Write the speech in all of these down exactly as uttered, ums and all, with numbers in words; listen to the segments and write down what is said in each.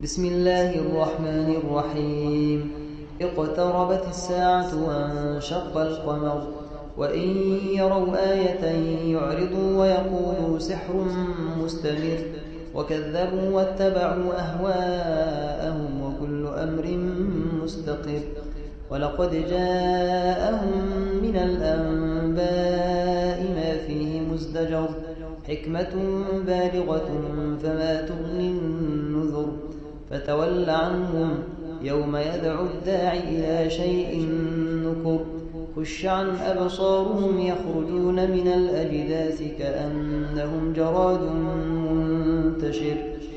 بسم الله الرحمن الرحيم اقتربت الساعة وانشق القمر وإن يروا آية يعرضوا ويقولوا سحر مستمر وكذبوا واتبعوا أهواءهم وكل أمر مستقر ولقد جاءهم من الأنباء ما فيه مزدجر حكمة بالغة فما تغني النذر فتول عنهم يوم يدعو الداعي إلى شيء نكر خش عن أبصارهم يخرجون من الأجداث كأنهم جراد منتشر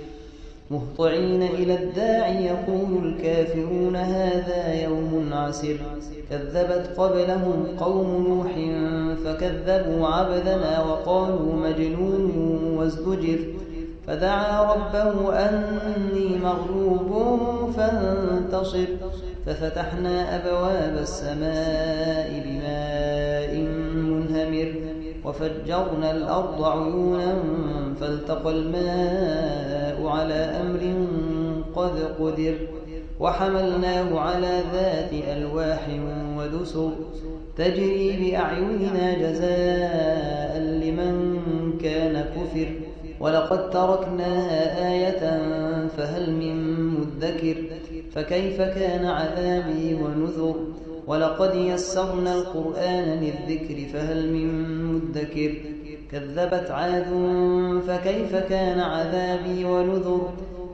مهطعين إلى الداعي يقول الكافرون هذا يوم عسر كذبت قبلهم قوم نوح فكذبوا عبدنا وقالوا مجنون وازدجر فدعا ربه أني مغلوب فانتصر ففتحنا أبواب السماء بماء منهمر وفجرنا الأرض عيونا فالتقى الماء على أمر قد قدر وحملناه على ذات ألواح ودسر تجري بأعيننا جزاء لمن كان كفر ولقد تركناها آية فهل من مدكر فكيف كان عذابي ونذر ولقد يسرنا القرآن للذكر فهل من مدكر كذبت عاد فكيف كان عذابي ونذر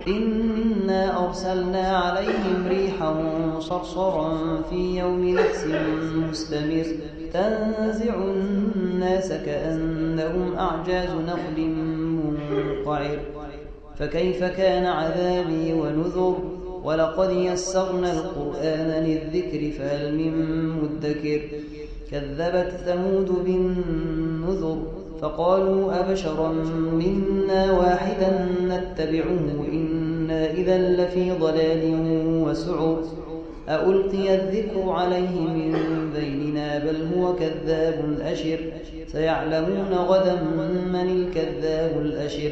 إنا أرسلنا عليهم ريحا صرصرا في يوم نحس مستمر تنزع الناس كأنهم أعجاز نخل منقعر فكيف كان عذابي ونذر ولقد يسرنا القرآن للذكر فهل من مدكر كذبت ثمود بالنذر فقالوا أبشرا منا واحدا نتبعه إنا إذا لفي ضلال وسعر أألقي الذكر عليه من بيننا بل هو كذاب أشر سيعلمون غدا من الكذاب الأشر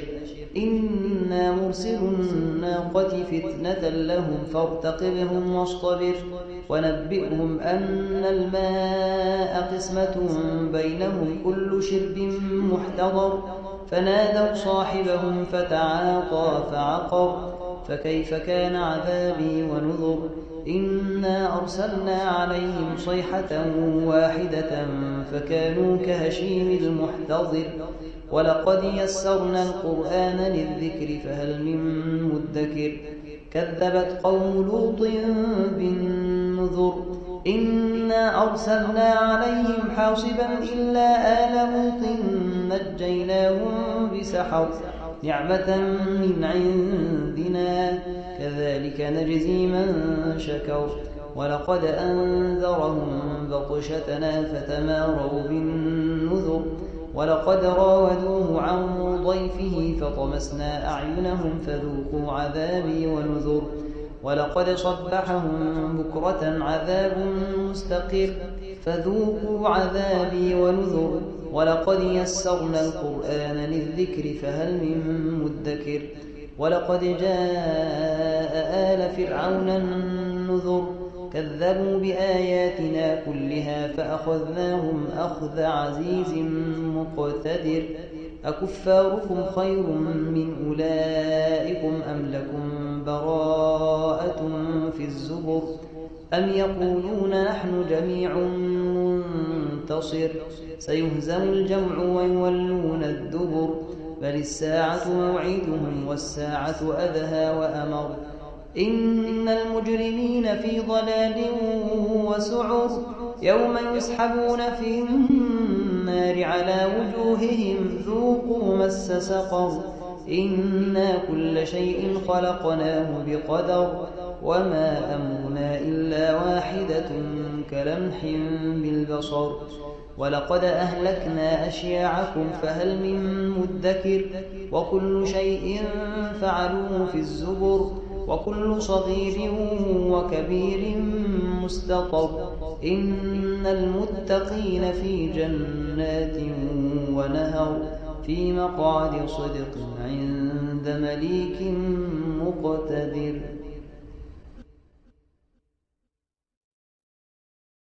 إنا مرسل الناقة فتنة لهم فارتقبهم واصطبر ونبئهم أن الماء قسمة بينهم كل شرب محتضر فنادوا صاحبهم فتعاطى فعقر فكيف كان عذابي ونذر إنا أرسلنا عليهم صيحة واحدة فكانوا كهشيم المحتضر ولقد يسرنا القرآن للذكر فهل من مدكر كذبت قوم لوط بالنذر إنا أرسلنا عليهم حاصبا إلا آل لوط نجيناهم بسحر نعمة من عندنا كذلك نجزي من شكر ولقد أنذرهم بطشتنا فتماروا بالنذر ولقد راودوه عن ضيفه فطمسنا أعينهم فذوقوا عذابي ونذر ولقد صبحهم بكرة عذاب مستقر فذوقوا عذابي ونذر ولقد يسرنا القرآن للذكر فهل من مدكر ولقد جاء آل فرعون النذر كذبوا بآياتنا كلها فأخذناهم أخذ عزيز مقتدر أكفاركم خير من أولئكم أم لكم براءة في الزبر أم يقولون نحن جميع منتصر سيهزم الجمع ويولون الدبر بل الساعة موعدهم والساعة أدهى وأمر إن المجرمين في ضلال وسعر يوم يسحبون في النار على وجوههم ذوقوا مس سقر إنا كل شيء خلقناه بقدر وما أمرنا إلا واحدة كلمح بالبصر ولقد أهلكنا أشياعكم فهل من مدكر وكل شيء فعلوه في الزبر وكل صغير وكبير مستطر إن المتقين في جنات ونهر في مقعد صدق عند عند مليك مقتدر.